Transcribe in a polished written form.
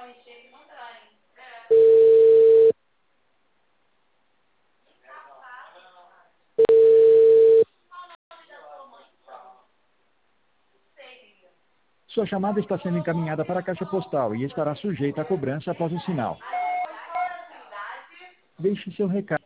Sua chamada está sendo encaminhada para a caixa postal e estará sujeita a cobrança após o sinal. Deixe seu recado.